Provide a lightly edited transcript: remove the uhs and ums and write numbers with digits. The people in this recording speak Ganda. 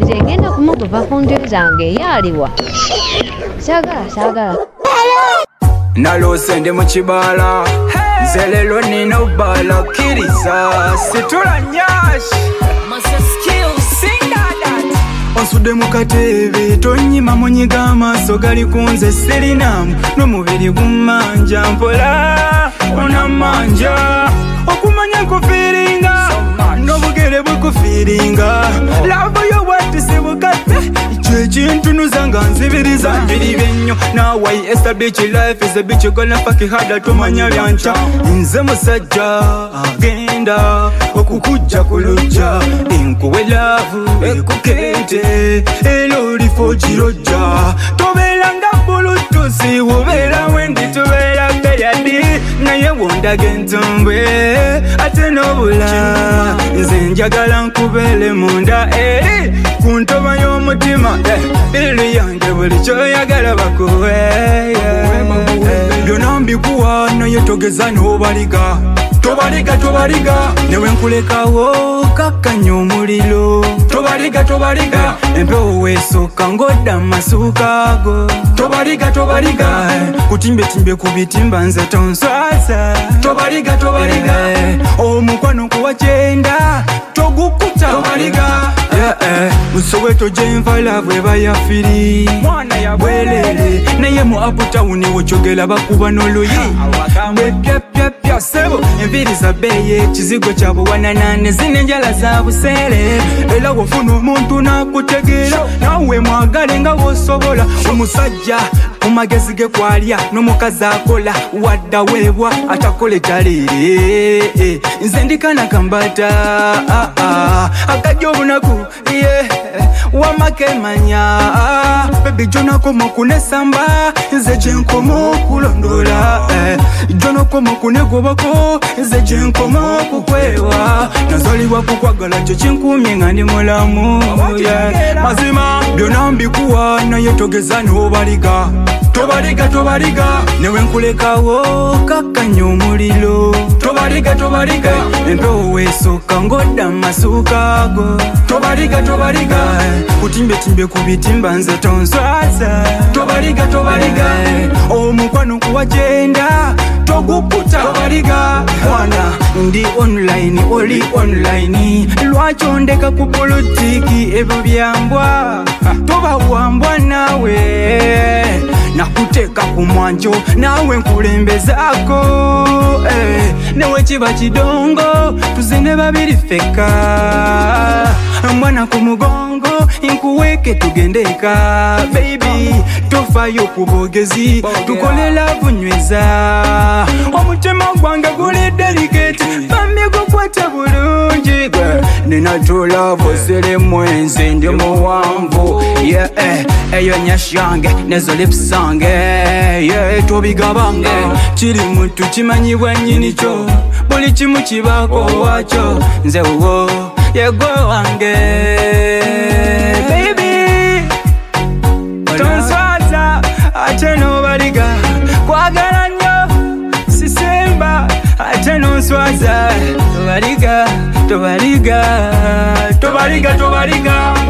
nze ngenda kumukuva ku ndyo zange yaliwa sagala nalose ndi mu kibala nze leero nina obbala kkiriza situla nyashi onsudde mu katebe tonyima munyiga amaaso gali kunze sirinamu n'omubiri gummanja mpola onamanja okumanya nkufiiringa n'obugere bukufiiringa lavo yo watisibukate kyekintunuza nga nzibiriza mbiribe nnyo nawai esta bitch life is a bitch gonna fuck hada tumanya byanca nze musajja agenda okukujja kulujja enkuwe laavu ekukete elo lifo kirojja tobeera nga bulutusi ubeera wendi tubeera beyadi naye wondage entumbwe ate n'obula nze njagala nkubeere munda eri ku ntoba y'omutima biri yange buli kyoyagala bakuwe byonna mbikuwa naye togeza n'obaliga tobaliga newe nkulekawo kakkanya omuliro tobaliga empewo weesooka ng'odda masuuka go tobaliga kutimbe ku bitimba nze tonswaza tobaliga omukwano kuwa kyenda togukuta tobaliga musoweto gyenvala bwe bayafiri mwana yabwelere naye mu aputawuni wokyogera bakuba n'oluyi bwepyapyapya sebo enviri za bbeeyi ekizigo kya buwananane zina enjala za buseere era wofuna omuntu n'akutegeera nawe mwagale nga wosobola omusajja ku magezi ge kwalya n'omukazi akola wadda weebwa atakola ekyaleere nze ndikana kambata akajja obunaku wamakemanya bebi jonakoma okunesamba nze gyenkoma okulondola jonakoma okunegobako nze gyenkoma okukwewa nazalibwa kukwagala kyo kinkumye nga ndi mulamu mazima byonna mbikuwa naye togeza n'obaliga tobaliga newe nkulekawo kakkanya omuliro tobaliga empewo weesooka ng'odda masuuka go tobaliga kutimbe ku bitimba nze tonswaza tobaliga omukwano kuwa kyenda togukuta tobaliga mwana ndi online oli online lwaki ondeka ku politiki ebyo byambwa tobawambwa nawe nakuteeka ku mwanjo nawe nkulembezaako newe kiba kidongo tuzine babiri feka mwana ku mugongo nkuweeke tugendeka baby tofayo ku bogezi tukolela bunyweza omutima gwange guli delicate bambi gukwata bulungi gwe ninatula vosere mwenzi ndi muwanvu eyo nyashi yange nezo lips zange tobigabange kiri muntu kimanyibwa nnyini kyo buli kimu kibaako wakyo nze wuwo yegwe wange baby tonswaza ate n'obaliga kwagala nnyo sisemba ate nonswaza tobaliga